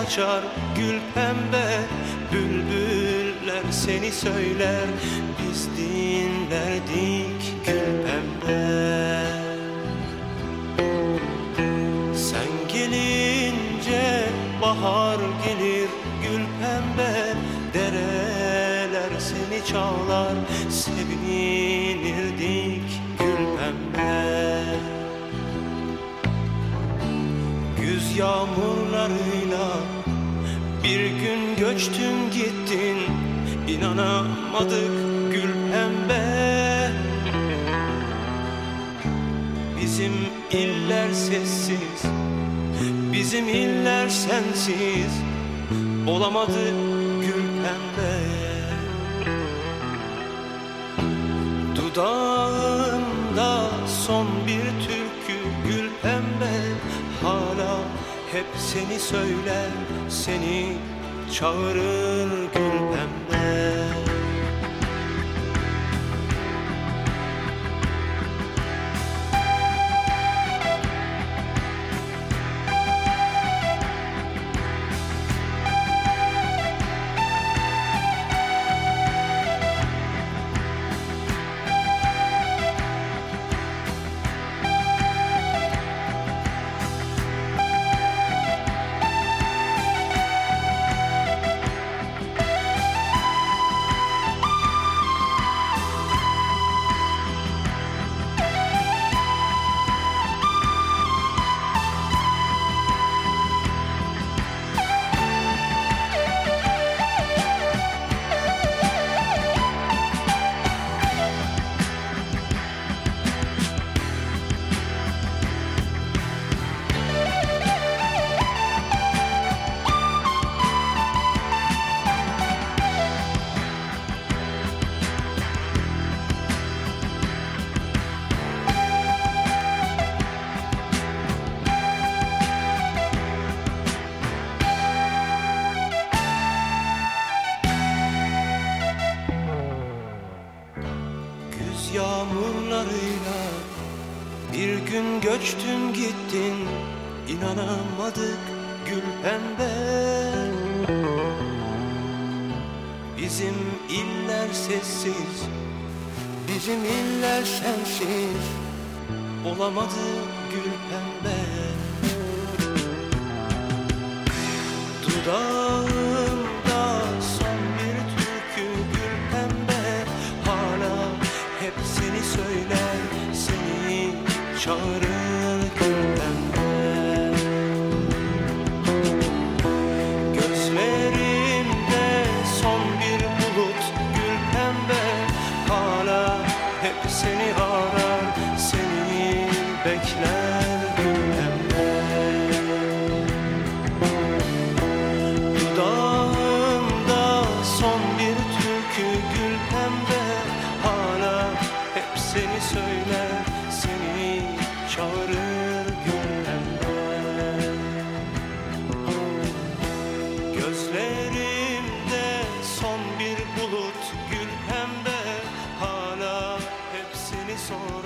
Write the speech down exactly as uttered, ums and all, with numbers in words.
açar gül pembe. Bülbüller seni söyler, biz dinlerdik gül pembe. Sen gelince bahar gelir gül pembe. Dereler seni çağlar, sevinirdik gül pembe. Güz yağmurlarıyla bir gün göçtün gittin, inanamadık gül pembe. Bizim iller sessiz, bizim iller sensiz, olamadı gül pembe. Dudağımda son bir türkü gül pembe. Hala hep seni söyler, seni çağırır gül pembe. Yağmurlarıyla bir gün göçtün gittin, inanamadık gül pembe. Bizim iller sessiz, bizim iller sensiz, olamadı gül pembe. Dudağımda son bir türkü gül pembe. Hala hep seni söyler, seni çağırır gül pembe. Gözlerimde son bir bulut gül pembe. Hala hep seni arar, seni bekler gül pembe. Dudağımda son bir türkü gül pembe. Hala hep seni söyler, seni çağırır gül pembe. Gözlerimde son bir bulut gül pembe. Hala hep seni sorar.